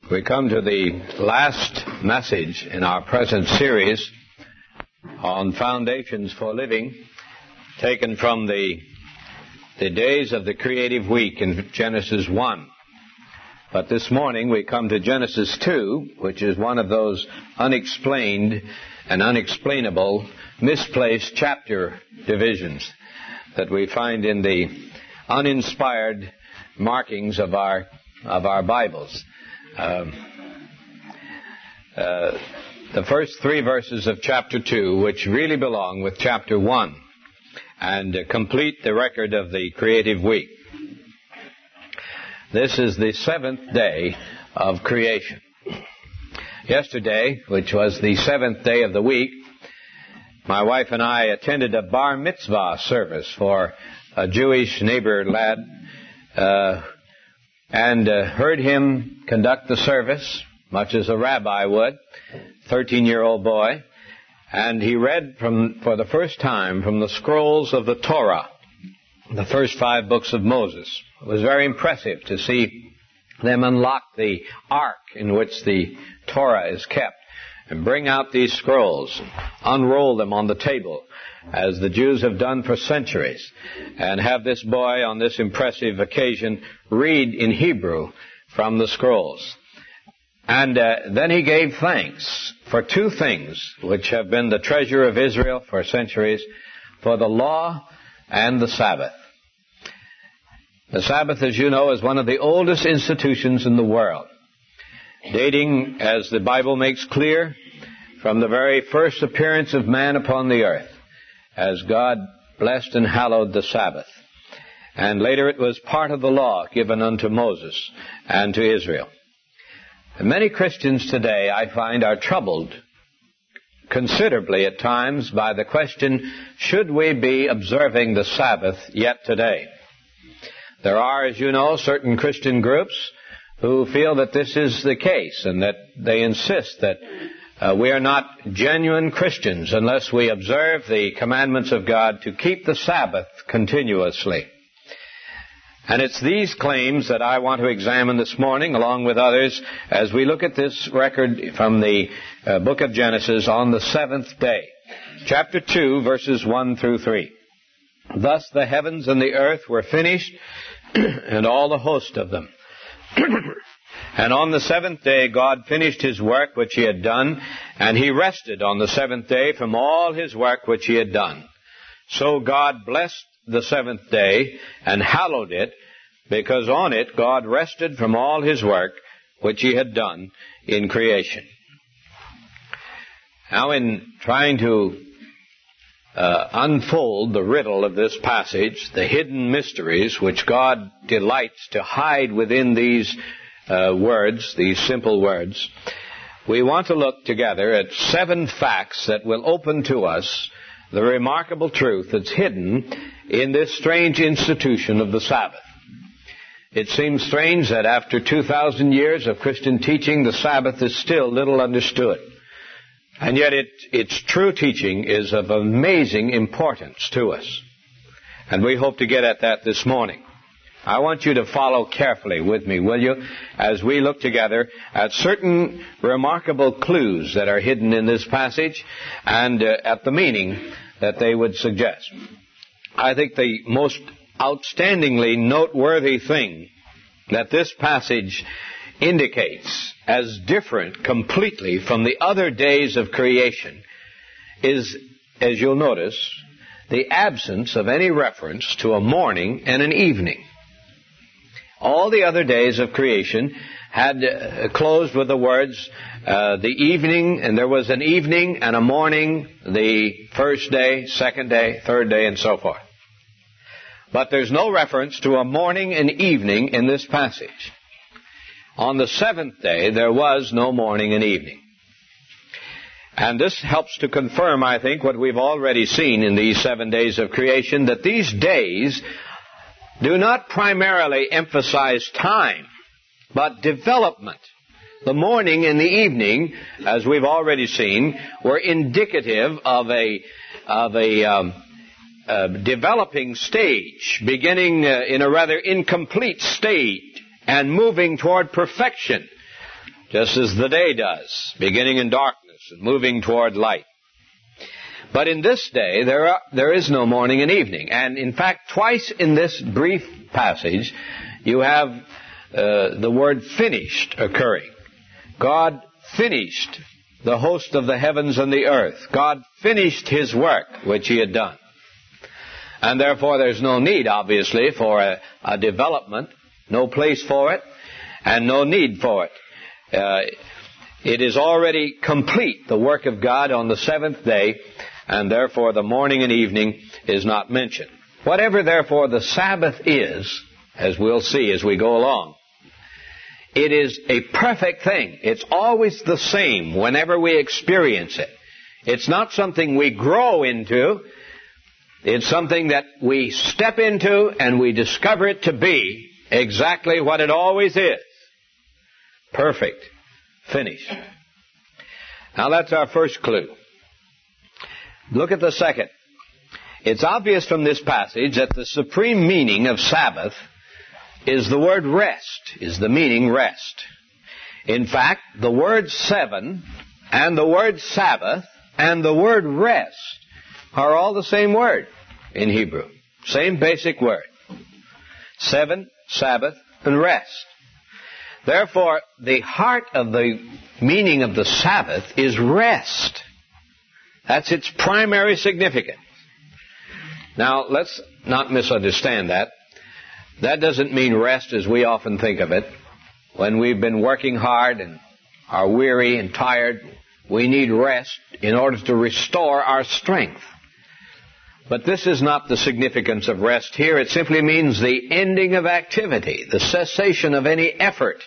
We come to the last message in our present series on Foundations for Living, taken from the days of the creative week in Genesis 1. But this morning we come to Genesis 2, which is one of those unexplained and unexplainable misplaced chapter divisions that we find in the uninspired markings of our Bibles. The first three verses of chapter 2, which really belong with chapter 1 and complete the record of the creative week. This is the seventh day of creation. Yesterday, which was the seventh day of the week, my wife and I attended a bar mitzvah service for a Jewish neighbor lad and heard him conduct the service, much as a rabbi would, 13-year-old boy, and he read for the first time from the scrolls of the Torah, the first 5 books of Moses. It was very impressive to see them unlock the ark in which the Torah is kept and bring out these scrolls, unroll them on the table, as the Jews have done for centuries, and have this boy on this impressive occasion read in Hebrew from the scrolls. And then he gave thanks for 2 things which have been the treasure of Israel for centuries, for the law and the Sabbath. The Sabbath, as you know, is one of the oldest institutions in the world, dating, as the Bible makes clear, from the very first appearance of man upon the earth, as God blessed and hallowed the Sabbath. And later it was part of the law given unto Moses and to Israel. And many Christians today, I find, are troubled considerably at times by the question, should we be observing the Sabbath yet today? There are, as you know, certain Christian groups who feel that this is the case and that they insist that we are not genuine Christians unless we observe the commandments of God to keep the Sabbath continuously. And it's these claims that I want to examine this morning, along with others, as we look at this record from the book of Genesis on the 7th day. Chapter 2, verses 1 through 3. Thus the heavens and the earth were finished, and all the host of them. And on the 7th day God finished his work which he had done, and he rested on the 7th day from all his work which he had done. So God blessed the 7th day and hallowed it, because on it God rested from all his work which he had done in creation. Now, in trying to unfold the riddle of this passage, the hidden mysteries which God delights to hide within these words, these simple words, we want to look together at 7 facts that will open to us the remarkable truth that's hidden in this strange institution of the Sabbath. It seems strange that after 2,000 years of Christian teaching, the Sabbath is still little understood. And yet its true teaching is of amazing importance to us. And we hope to get at that this morning. I want you to follow carefully with me, will you, as we look together at certain remarkable clues that are hidden in this passage and at the meaning that they would suggest. I think the most outstandingly noteworthy thing that this passage indicates as different completely from the other days of creation is, as you'll notice, the absence of any reference to a morning and an evening. All the other days of creation had closed with the words, the evening, and there was an evening and a morning, the first day, second day, third day, and so forth. But there's no reference to a morning and evening in this passage. On the 7th day, there was no morning and evening. And this helps to confirm, I think, what we've already seen in these 7 days of creation, that these days do not primarily emphasize time, but development. The morning and the evening, as we've already seen, were indicative of a developing stage, beginning in a rather incomplete state and moving toward perfection. just as the day does, beginning in darkness and moving toward light. But in this day, there is no morning and evening. And in fact, twice in this brief passage, you have the word finished occurring. God finished the host of the heavens and the earth. God finished His work, which He had done. And therefore, there's no need, obviously, for a development, no place for it, and no need for it. It is already complete, the work of God on the seventh day, and therefore the morning and evening is not mentioned. Whatever, therefore, the Sabbath is, as we'll see as we go along, it is a perfect thing. It's always the same whenever we experience it. It's not something we grow into. It's something that we step into and we discover it to be exactly what it always is. Perfect. Finished. Now that's our first clue. Look at the second. It's obvious from this passage that the supreme meaning of Sabbath is the word rest, is the meaning rest. In fact, the word seven and the word Sabbath and the word rest are all the same word in Hebrew. Same basic word. Seven, Sabbath, and rest. Therefore, the heart of the meaning of the Sabbath is rest. That's its primary significance. Now, let's not misunderstand that. That doesn't mean rest as we often think of it. When we've been working hard and are weary and tired, we need rest in order to restore our strength. But this is not the significance of rest here. It simply means the ending of activity, the cessation of any effort.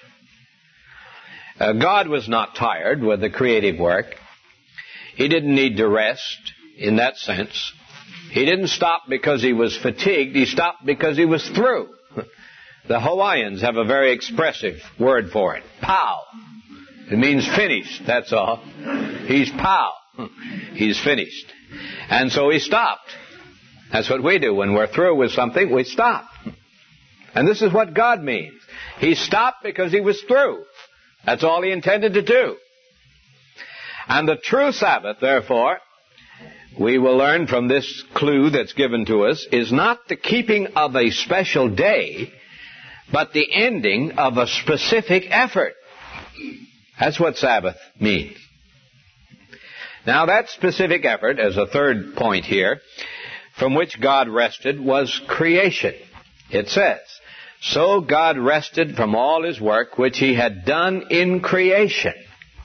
God was not tired with the creative work. He didn't need to rest in that sense. He didn't stop because he was fatigued. He stopped because he was through. The Hawaiians have a very expressive word for it. Pow. It means finished, that's all. He's pow. He's finished. And so he stopped. That's what we do. When we're through with something, we stop. And this is what God means. He stopped because he was through. That's all he intended to do. And the true Sabbath, therefore, we will learn from this clue that's given to us, is not the keeping of a special day, but the ending of a specific effort. That's what Sabbath means. Now, that specific effort, as a third point here, from which God rested, was creation. It says, so God rested from all His work which He had done in creation.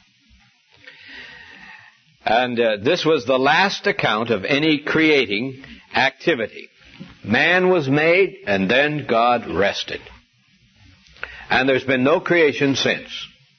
And this was the last account of any creating activity. Man was made, and then God rested. And there's been no creation since.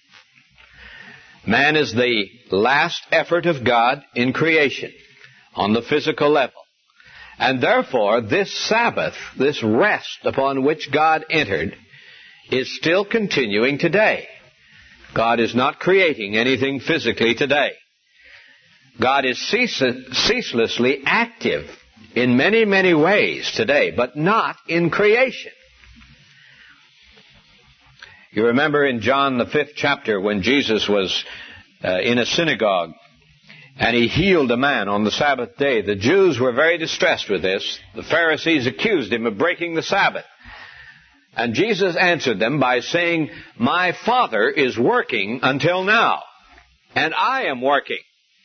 Man is the last effort of God in creation on the physical level. And therefore, this Sabbath, this rest upon which God entered, is still continuing today. God is not creating anything physically today. God is ceaselessly active in many, many ways today, but not in creation. You remember in John the 5th chapter when Jesus was in a synagogue and he healed a man on the Sabbath day. The Jews were very distressed with this. The Pharisees accused him of breaking the Sabbath. And Jesus answered them by saying, my Father is working until now, and I am working.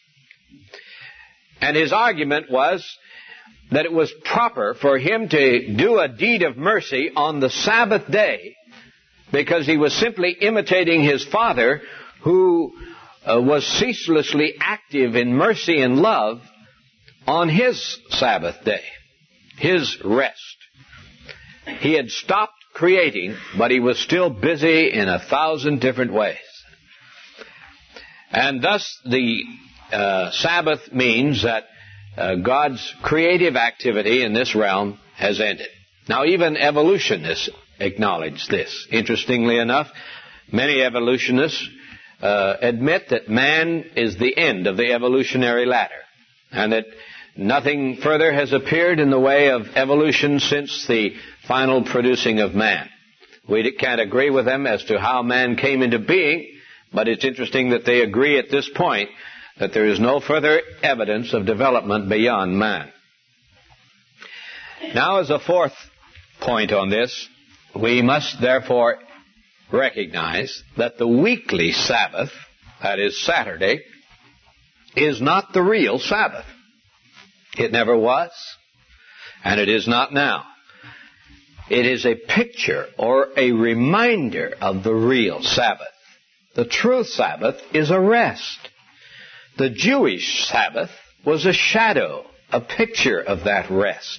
And his argument was that it was proper for him to do a deed of mercy on the Sabbath day because he was simply imitating his Father, who was ceaselessly active in mercy and love on his Sabbath day, his rest. He had stopped creating, but he was still busy in 1,000 different ways. And thus the Sabbath means that God's creative activity in this realm has ended. Now, even evolutionists acknowledge this. Interestingly enough, many evolutionists admit that man is the end of the evolutionary ladder, and that nothing further has appeared in the way of evolution since the final producing of man. We can't agree with them as to how man came into being, But it's interesting that they agree at this point that there is no further evidence of development beyond man. Now, as a fourth point on this, we must therefore recognize that the weekly Sabbath, that is Saturday, is not the real Sabbath. It never was, and it is not now. It is a picture or a reminder of the real Sabbath. The true Sabbath is a rest. The Jewish Sabbath was a shadow, a picture of that rest.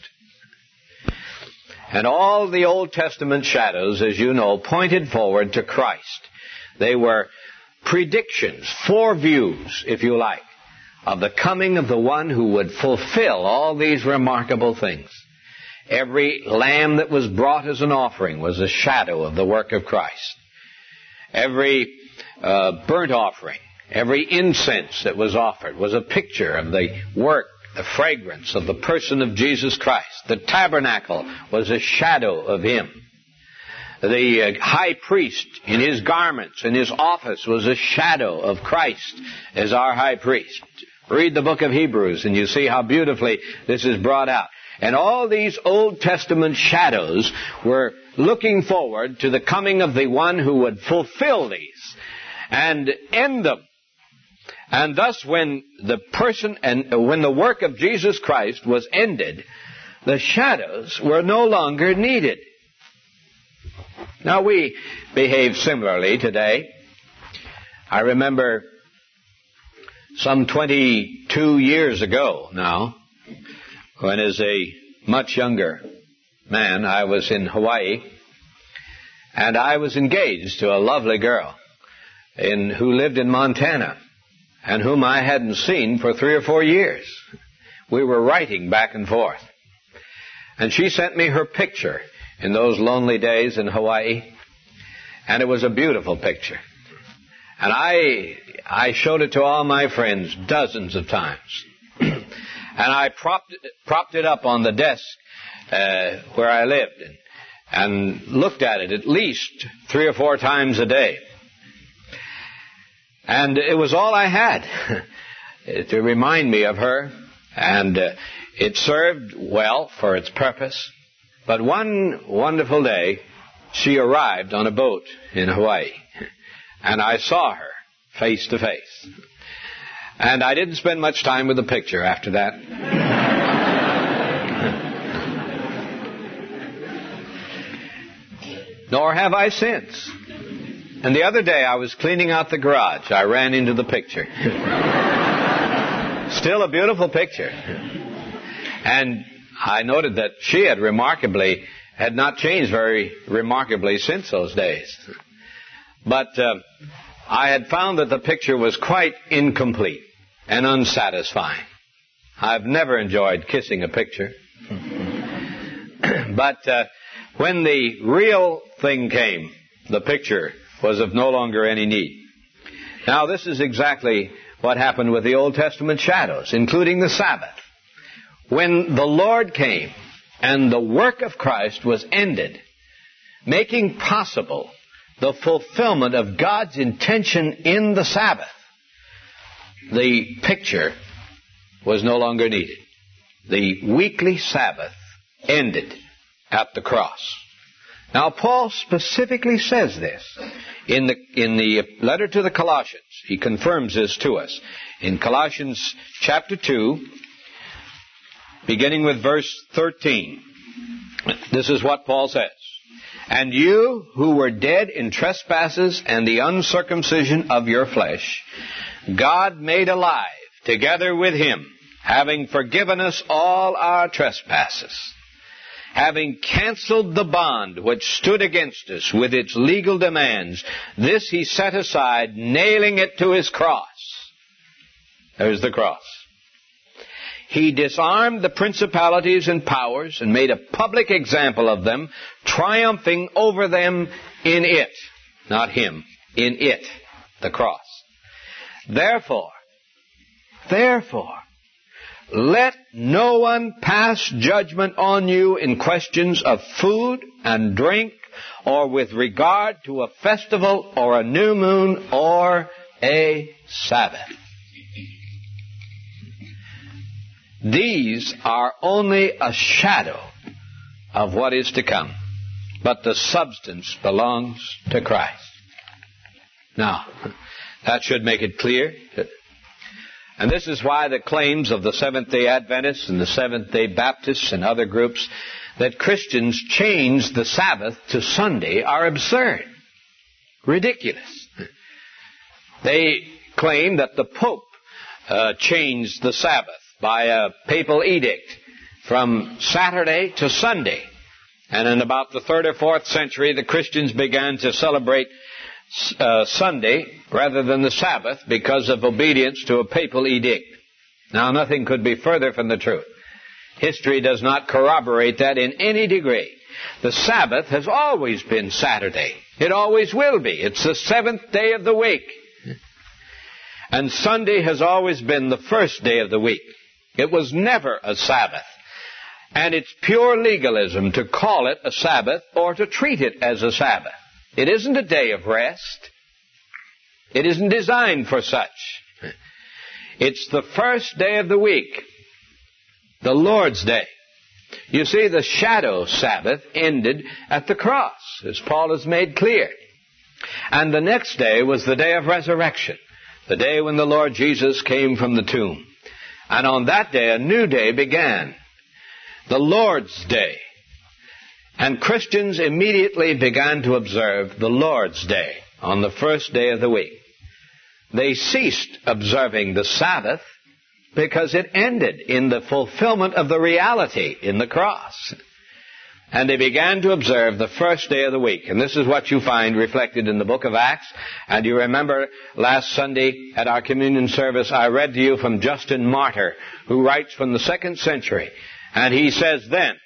And all the Old Testament shadows, as you know, pointed forward to Christ. They were predictions, foreviews, if you like, of the coming of the one who would fulfill all these remarkable things. Every lamb that was brought as an offering was a shadow of the work of Christ. Every burnt offering, every incense that was offered was a picture of the work, the fragrance of the person of Jesus Christ. The tabernacle was a shadow of Him. The high priest in his garments and his office was a shadow of Christ as our high priest. Read the book of Hebrews and you see how beautifully this is brought out. And all these Old Testament shadows were looking forward to the coming of the one who would fulfill these and end them. And thus when the work of Jesus Christ was ended, the shadows were no longer needed. Now we behave similarly today. I remember some 22 years ago now, when as a much younger man, I was in Hawaii, and I was engaged to a lovely girl who lived in Montana, and whom I hadn't seen for 3 or 4 years. We were writing back and forth. And she sent me her picture in those lonely days in Hawaii, and it was a beautiful picture. And I showed it to all my friends dozens of times. And I propped it up on the desk where I lived and looked at it at least 3 or 4 times a day. And it was all I had to remind me of her, and it served well for its purpose. But one wonderful day, she arrived on a boat in Hawaii, and I saw her face to face. And I didn't spend much time with the picture after that. Nor have I since. And the other day I was cleaning out the garage. I ran into the picture. Still a beautiful picture. And I noted that she had not changed very remarkably since those days. But I had found that the picture was quite incomplete and unsatisfying. I've never enjoyed kissing a picture. But when the real thing came, the picture was of no longer any need. Now, this is exactly what happened with the Old Testament shadows, including the Sabbath. When the Lord came and the work of Christ was ended, making possible the fulfillment of God's intention in the Sabbath, the picture was no longer needed. The weekly Sabbath ended at the cross. Now, Paul specifically says this in the letter to the Colossians. He confirms this to us. In Colossians chapter 2, beginning with verse 13, this is what Paul says. And you who were dead in trespasses and the uncircumcision of your flesh, God made alive together with Him, having forgiven us all our trespasses, having canceled the bond which stood against us with its legal demands. This He set aside, nailing it to His cross. There's the cross. He disarmed the principalities and powers and made a public example of them, triumphing over them in it. Not Him. In it. The cross. Therefore, let no one pass judgment on you in questions of food and drink or with regard to a festival or a new moon or a Sabbath. These are only a shadow of what is to come, but the substance belongs to Christ. Now, that should make it clear. And this is why the claims of the Seventh-day Adventists and the Seventh-day Baptists and other groups that Christians change the Sabbath to Sunday are absurd, ridiculous. They claim that the Pope changed the Sabbath by a papal edict from Saturday to Sunday. And in about the 3rd or 4th century, the Christians began to celebrate Sunday rather than the Sabbath because of obedience to a papal edict. Now, nothing could be further from the truth. History does not corroborate that in any degree. The Sabbath has always been Saturday. It always will be. It's the 7th day of the week. And Sunday has always been the first day of the week. It was never a Sabbath. And it's pure legalism to call it a Sabbath or to treat it as a Sabbath. It isn't a day of rest. It isn't designed for such. It's the first day of the week, the Lord's Day. You see, the shadow Sabbath ended at the cross, as Paul has made clear. And the next day was the day of resurrection, the day when the Lord Jesus came from the tomb. And on that day, a new day began, the Lord's Day. And Christians immediately began to observe the Lord's Day on the first day of the week. They ceased observing the Sabbath because it ended in the fulfillment of the reality in the cross. And they began to observe the first day of the week. And this is what you find reflected in the book of Acts. And you remember last Sunday at our communion service, I read to you from Justin Martyr, who writes from the 2nd century. And he says then,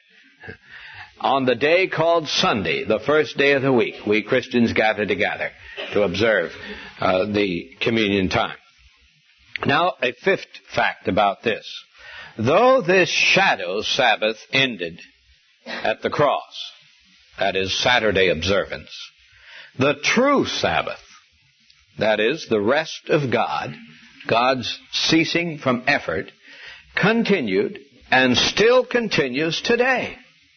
on the day called Sunday, the first day of the week, we Christians gather together to observe the communion time. Now, a 5th fact about this. Though this shadow Sabbath ended at the cross, that is, Saturday observance, the true Sabbath, that is, the rest of God, God's ceasing from effort, continued and still continues today.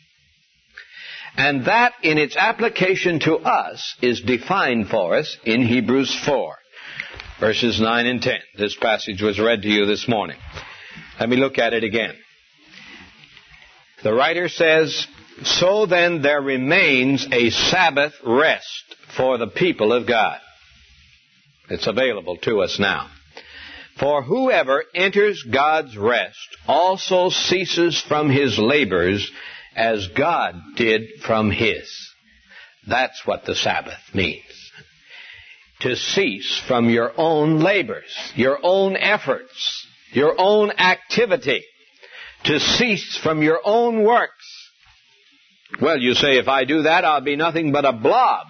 And that, in its application to us, is defined for us in Hebrews 4, verses 9 and 10. This passage was read to you this morning. Let me look at it again. The writer says, "So then there remains a Sabbath rest for the people of God." It's available to us now. "For whoever enters God's rest also ceases from his labors as God did from his." That's what the Sabbath means. To cease from your own labors, your own efforts, your own activity. To cease from your own works. Well, you say, if I do that, I'll be nothing but a blob.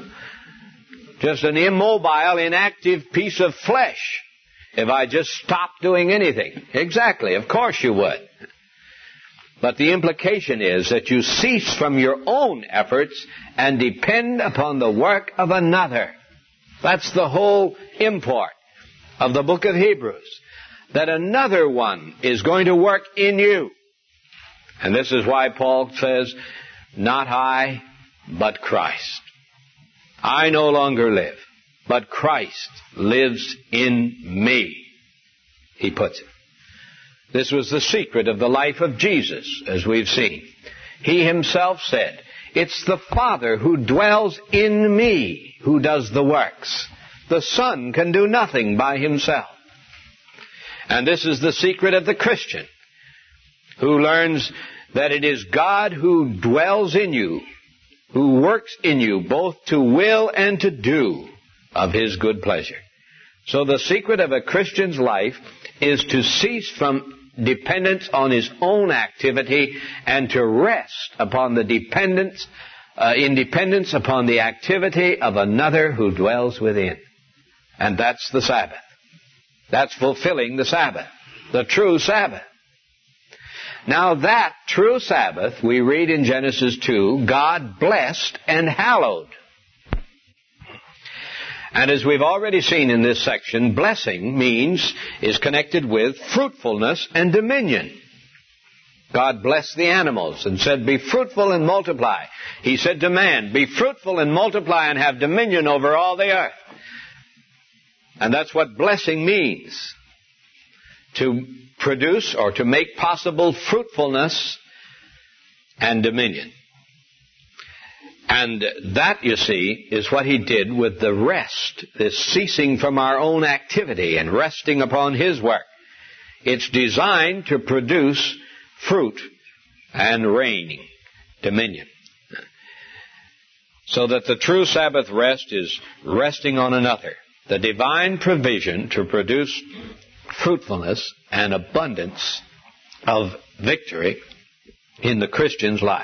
Just an immobile, inactive piece of flesh. If I just stop doing anything. Exactly, of course you would. But the implication is that you cease from your own efforts and depend upon the work of another. That's the whole import of the book of Hebrews. That another one is going to work in you. And this is why Paul says, "Not I, but Christ. I no longer live, but Christ lives in me," he puts it. This was the secret of the life of Jesus, as we've seen. He himself said, "It's the Father who dwells in me who does the works. The Son can do nothing by himself." And this is the secret of the Christian, who learns that it is God who dwells in you, who works in you both to will and to do of his good pleasure. So the secret of a Christian's life is to cease from dependence on his own activity and to rest upon the dependence upon the activity of another who dwells within. And that's the Sabbath. That's fulfilling the Sabbath, the true Sabbath. Now that true Sabbath, we read in Genesis 2, God blessed and hallowed. And as we've already seen in this section, blessing is connected with fruitfulness and dominion. God blessed the animals and said, be fruitful and multiply. He said to man, be fruitful and multiply and have dominion over all the earth. And that's what blessing means. To produce or to make possible fruitfulness and dominion. And that, you see, is what he did with the rest, this ceasing from our own activity and resting upon his work. It's designed to produce fruit and reigning, dominion. So that the true Sabbath rest is resting on another. The divine provision to produce fruitfulness and abundance of victory in the Christian's life.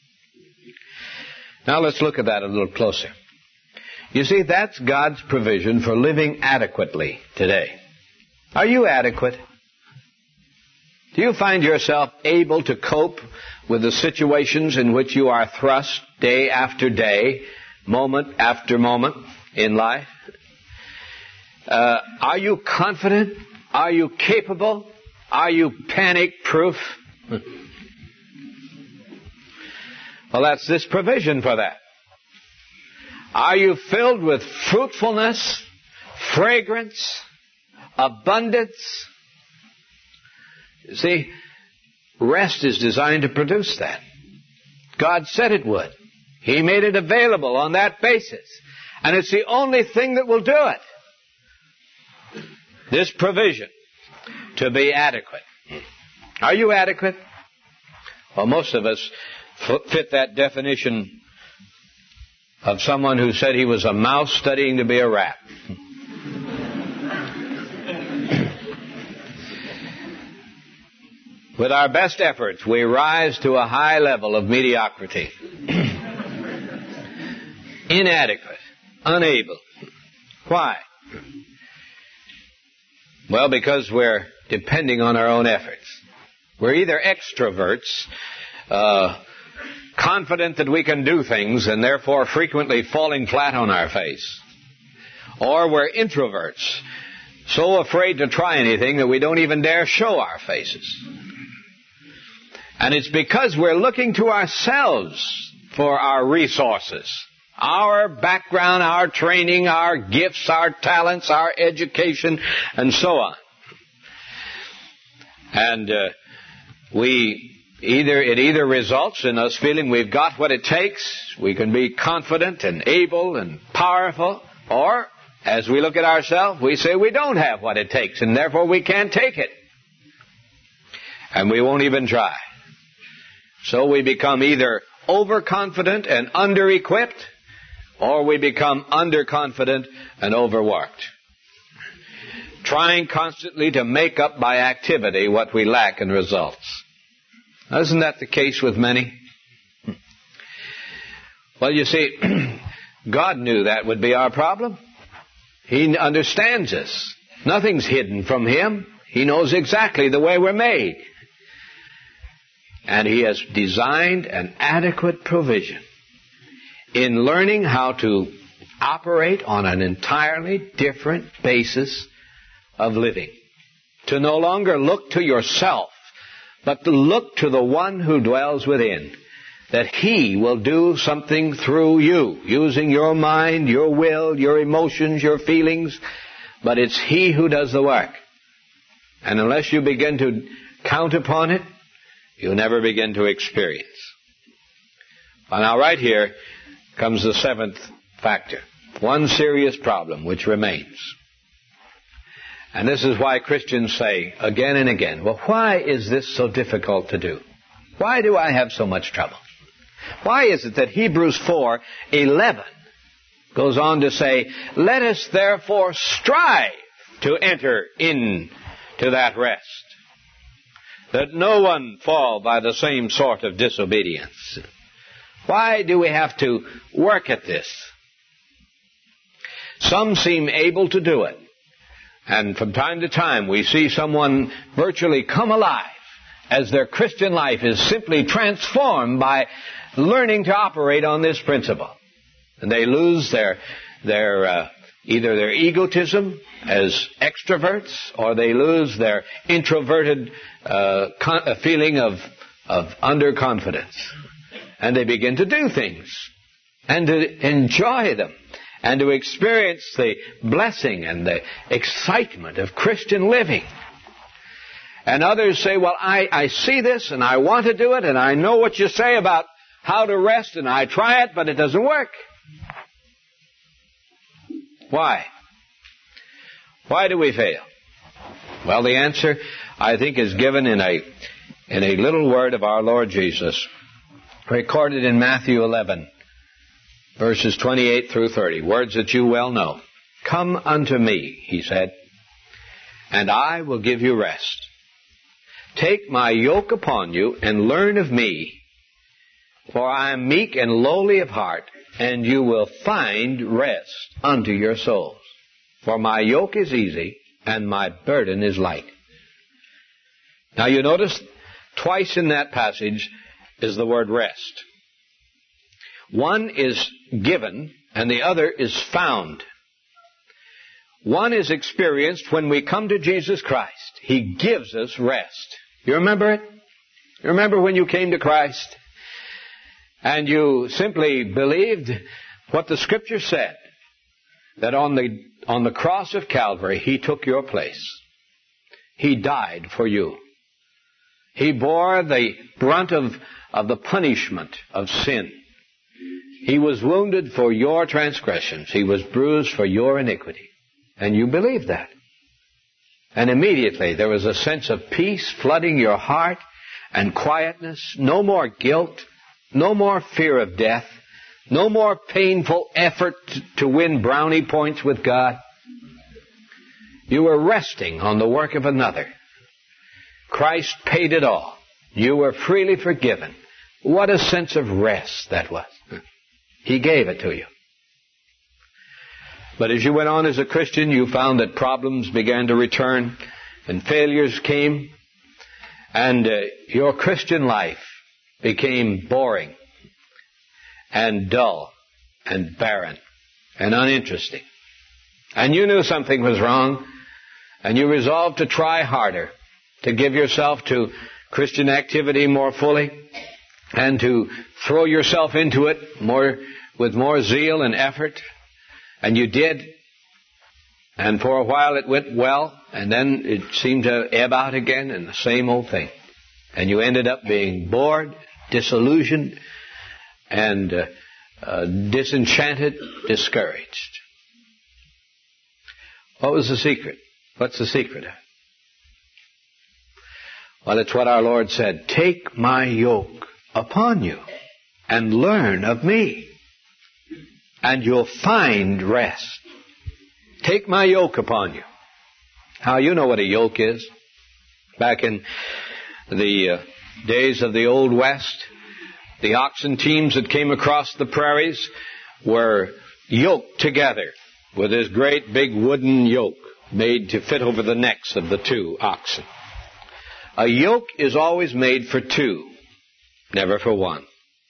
Now let's look at that a little closer. You see, that's God's provision for living adequately today. Are you adequate? Do you find yourself able to cope with the situations in which you are thrust day after day, moment after moment in life? Are you confident? Are you capable? Are you panic-proof? Well, that's this provision for that. Are you filled with fruitfulness, fragrance, abundance? You see, rest is designed to produce that. God said it would. He made it available on that basis. And it's the only thing that will do it. This provision to be adequate. Are you adequate? Well, most of us fit that definition of someone who said he was a mouse studying to be a rat. With our best efforts, we rise to a high level of mediocrity. Inadequate. Unable. Why? Well, because we're depending on our own efforts. We're either extroverts, confident that we can do things and therefore frequently falling flat on our face. Or we're introverts, so afraid to try anything that we don't even dare show our faces. And it's because we're looking to ourselves for our resources, our background, our training, our gifts, our talents, our education, and so on. And it either results in us feeling we've got what it takes, we can be confident and able and powerful, or as we look at ourselves, we say we don't have what it takes, and therefore we can't take it. And we won't even try. So we become either overconfident and under-equipped, or we become underconfident and overworked. Trying constantly to make up by activity what we lack in results. Isn't that the case with many? Well, you see, God knew that would be our problem. He understands us. Nothing's hidden from Him. He knows exactly the way we're made. And He has designed an adequate provision in learning how to operate on an entirely different basis of living. To no longer look to yourself, but to look to the one who dwells within. That He will do something through you, using your mind, your will, your emotions, your feelings. But it's He who does the work. And unless you begin to count upon it, you'll never begin to experience. Well, now right here comes the seventh factor. One serious problem which remains. And this is why Christians say again and again, well, why is this so difficult to do? Why do I have so much trouble? Why is it that Hebrews 4:11 goes on to say, let us therefore strive to enter into that rest, that no one fall by the same sort of disobedience. Why do we have to work at this? Some seem able to do it. And from time to time we see someone virtually come alive as their Christian life is simply transformed by learning to operate on this principle. And they lose their either their egotism as extroverts, or they lose their introverted feeling of underconfidence. And they begin to do things and to enjoy them and to experience the blessing and the excitement of Christian living. And others say, well, I see this and I want to do it, and I know what you say about how to rest, and I try it, but it doesn't work. Why? Why do we fail? Well, the answer, I think, is given in a little word of our Lord Jesus, recorded in Matthew 11, verses 28 through 30, words that you well know. Come unto me, he said, and I will give you rest. Take my yoke upon you and learn of me, for I am meek and lowly of heart, and you will find rest unto your souls. For my yoke is easy, and my burden is light. Now you notice twice in that passage is the word rest. One is given, and the other is found. One is experienced when we come to Jesus Christ. He gives us rest. You remember it? You remember when you came to Christ? And you simply believed what the Scripture said, that on the cross of Calvary, He took your place. He died for you. He bore the brunt of the punishment of sin. He was wounded for your transgressions. He was bruised for your iniquity. And you believed that. And immediately there was a sense of peace flooding your heart and quietness. No more guilt. No more fear of death. No more painful effort to win brownie points with God. You were resting on the work of another. Christ paid it all. You were freely forgiven. What a sense of rest that was. He gave it to you. But as you went on as a Christian, you found that problems began to return and failures came, and your Christian life became boring and dull and barren and uninteresting. And you knew something was wrong, and you resolved to try harder, to give yourself to Christian activity more fully, and to throw yourself into it with more zeal and effort. And you did. And for a while it went well, and then it seemed to ebb out again, and the same old thing. And you ended up being bored, disillusioned, and disenchanted, discouraged. What was the secret? What's the secret? Well, it's what our Lord said. Take my yoke upon you and learn of me, and you'll find rest. Take my yoke upon you. How you know what a yoke is? Back in the days of the Old West, the oxen teams that came across the prairies were yoked together with this great big wooden yoke made to fit over the necks of the two oxen. A yoke is always made for two, never for one.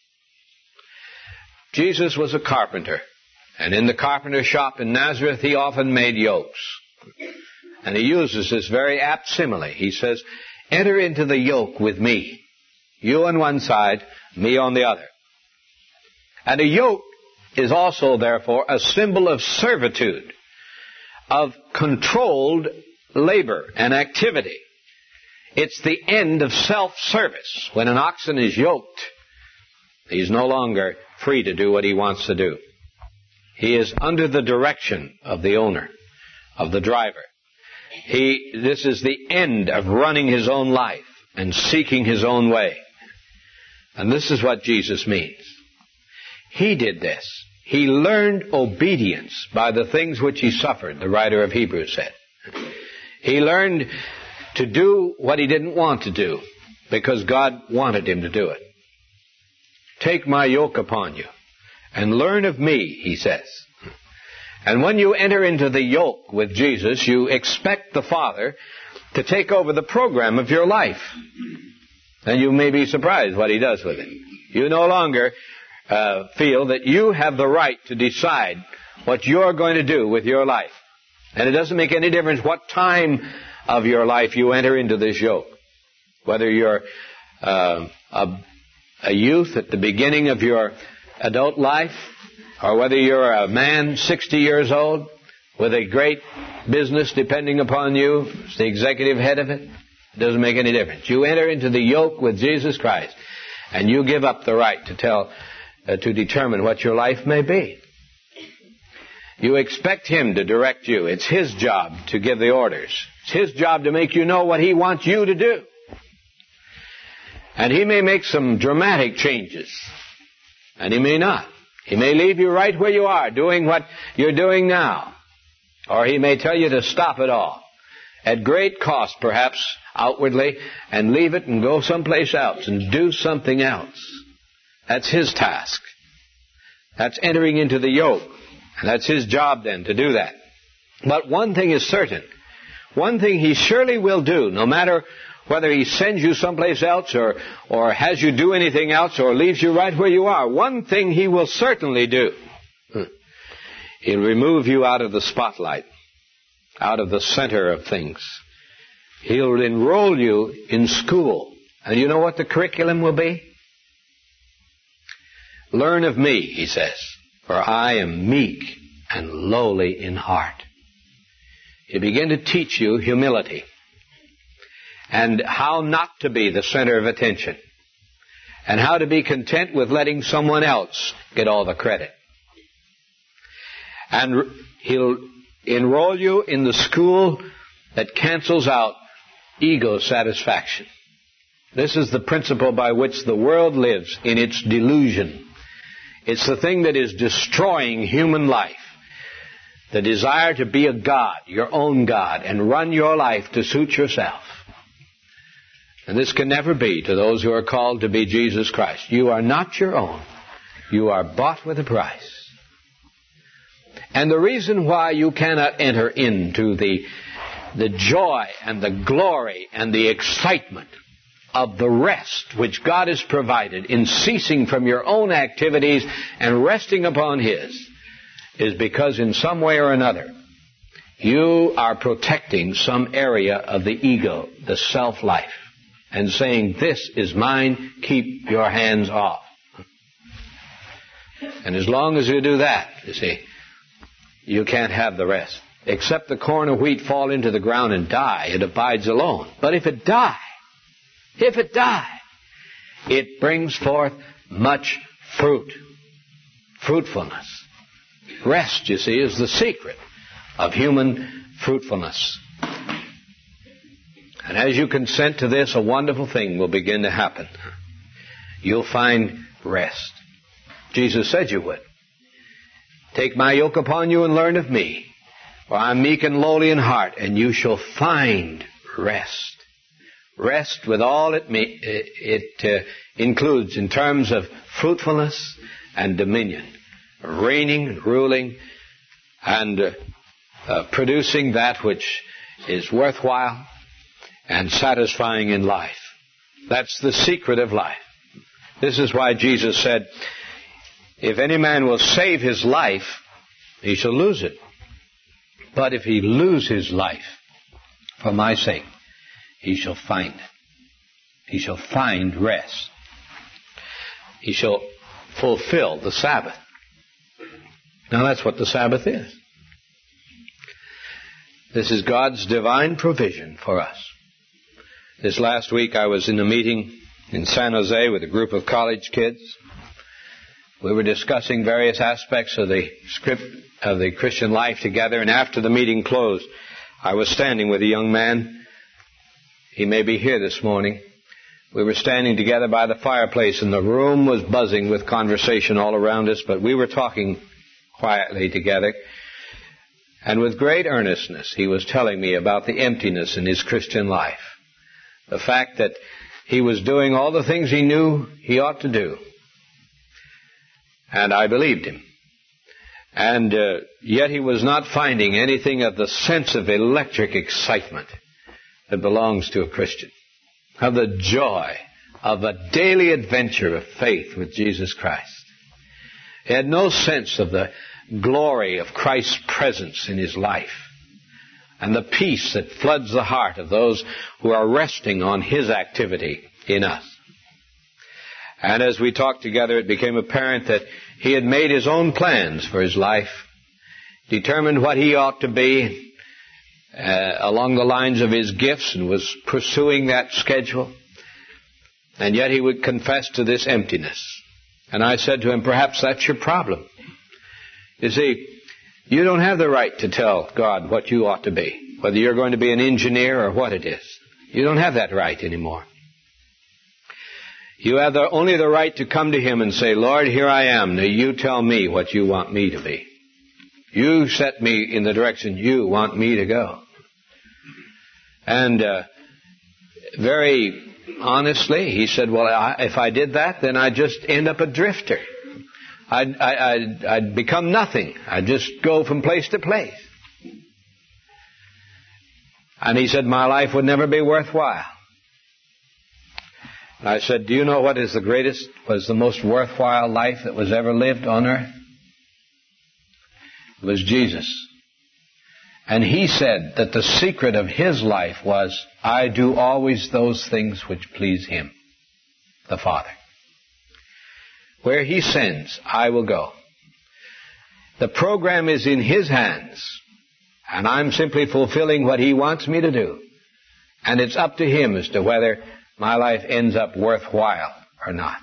Jesus was a carpenter, and in the carpenter shop in Nazareth, he often made yokes. And he uses this very apt simile. He says, enter into the yoke with me. You on one side, me on the other. And a yoke is also, therefore, a symbol of servitude, of controlled labor and activity. It's the end of self-service. When an oxen is yoked, he's no longer free to do what he wants to do. He is under the direction of the owner, of the driver. This is the end of running his own life and seeking his own way. And this is what Jesus means. He did this. He learned obedience by the things which he suffered, the writer of Hebrews said. He learned to do what he didn't want to do because God wanted him to do it. Take my yoke upon you and learn of me, he says. And when you enter into the yoke with Jesus, you expect the Father to take over the program of your life. And you may be surprised what he does with it. You no longer feel that you have the right to decide what you're going to do with your life. And it doesn't make any difference what time of your life you enter into this yoke. Whether you're a youth at the beginning of your adult life, or whether you're a man 60 years old with a great business depending upon you, as the executive head of it, it doesn't make any difference. You enter into the yoke with Jesus Christ, and you give up the right to determine what your life may be. You expect Him to direct you. It's His job to give the orders. It's His job to make you know what He wants you to do. And He may make some dramatic changes, and He may not. He may leave you right where you are, doing what you're doing now. Or He may tell you to stop it all, at great cost perhaps outwardly, and leave it and go someplace else and do something else. That's His task. That's entering into the yoke. And that's His job then to do that. But one thing is certain. One thing He surely will do, no matter whether He sends you someplace else or has you do anything else or leaves you right where you are. One thing He will certainly do. He'll remove you out of the spotlight, out of the center of things. He'll enroll you in school. And you know what the curriculum will be? Learn of me, He says, for I am meek and lowly in heart. He'll begin to teach you humility and how not to be the center of attention and how to be content with letting someone else get all the credit. And He'll enroll you in the school that cancels out ego satisfaction. This is the principle by which the world lives in its delusion. It's the thing that is destroying human life. The desire to be a God, your own God, and run your life to suit yourself. And this can never be to those who are called to be Jesus Christ. You are not your own. You are bought with a price. And the reason why you cannot enter into the joy and the glory and the excitement of the rest which God has provided in ceasing from your own activities and resting upon His is because in some way or another you are protecting some area of the ego, the self-life, and saying, this is mine, keep your hands off. And as long as you do that, you see, you can't have the rest. Except the corn of wheat fall into the ground and die, it abides alone. But if it die, it brings forth much fruit. Fruitfulness. Rest, you see, is the secret of human fruitfulness. And as you consent to this, a wonderful thing will begin to happen. You'll find rest. Jesus said you would. Take my yoke upon you and learn of me, for I am meek and lowly in heart, and you shall find rest. Rest with all it includes in terms of fruitfulness and dominion, reigning, ruling, and producing that which is worthwhile and satisfying in life. That's the secret of life. This is why Jesus said, if any man will save his life, he shall lose it. But if he lose his life for my sake, he shall find it. He shall find rest. He shall fulfill the Sabbath. Now that's what the Sabbath is. This is God's divine provision for us. This last week I was in a meeting in San Jose with a group of college kids. We were discussing various aspects of the script of the Christian life together, and after the meeting closed, I was standing with a young man. He may be here this morning. We were standing together by the fireplace, and the room was buzzing with conversation all around us, but we were talking quietly together. And with great earnestness, he was telling me about the emptiness in his Christian life. The fact that he was doing all the things he knew he ought to do. And I believed him. And yet he was not finding anything of the sense of electric excitement that belongs to a Christian. Of the joy of a daily adventure of faith with Jesus Christ. He had no sense of the glory of Christ's presence in his life and the peace that floods the heart of those who are resting on his activity in us. And as we talked together, it became apparent that he had made his own plans for his life, determined what he ought to be along the lines of his gifts, and was pursuing that schedule. And yet he would confess to this emptiness. And I said to him, perhaps that's your problem. You see, you don't have the right to tell God what you ought to be, whether you're going to be an engineer or what it is. You don't have that right anymore. You have only the right to come to him and say, Lord, here I am. Now you tell me what you want me to be. You set me in the direction you want me to go. And very honestly, he said, well, if I did that, then I'd just end up a drifter. I'd become nothing. I'd just go from place to place. And he said, my life would never be worthwhile. And I said, do you know what is was the most worthwhile life that was ever lived on earth? It was Jesus. And he said that the secret of his life was, I do always those things which please him, the Father. Where he sends, I will go. The program is in his hands, and I'm simply fulfilling what he wants me to do. And it's up to him as to whether my life ends up worthwhile or not.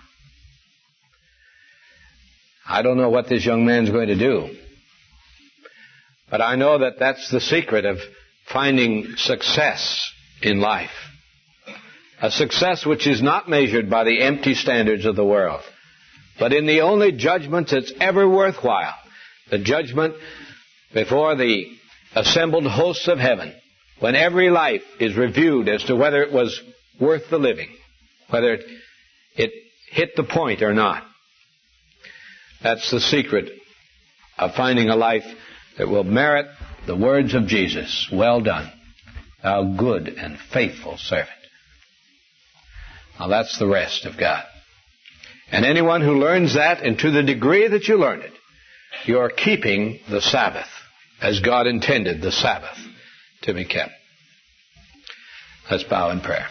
I don't know what this young man's going to do, but I know that that's the secret of finding success in life. A success which is not measured by the empty standards of the world, but in the only judgment that's ever worthwhile, the judgment before the assembled hosts of heaven, when every life is reviewed as to whether it was worth the living, whether it hit the point or not. That's the secret of finding a life that will merit the words of Jesus, well done, thou good and faithful servant. Now that's the rest of God. And anyone who learns that, and to the degree that you learn it, you're keeping the Sabbath as God intended the Sabbath to be kept. Let's bow in prayer.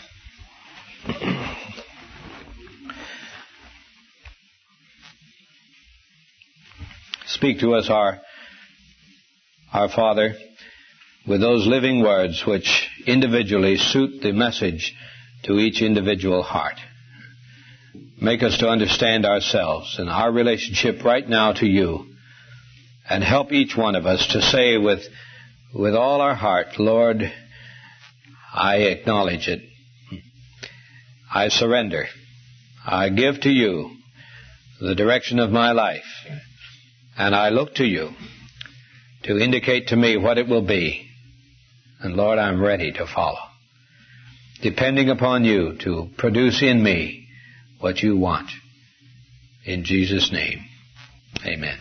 Speak to us, our Father, with those living words which individually suit the message to each individual heart. Make us to understand ourselves and our relationship right now to you, and help each one of us to say with all our heart, Lord, I acknowledge it. I surrender. I give to you the direction of my life, and I look to you to indicate to me what it will be. And Lord, I'm ready to follow, depending upon you to produce in me what you want. In Jesus' name, amen.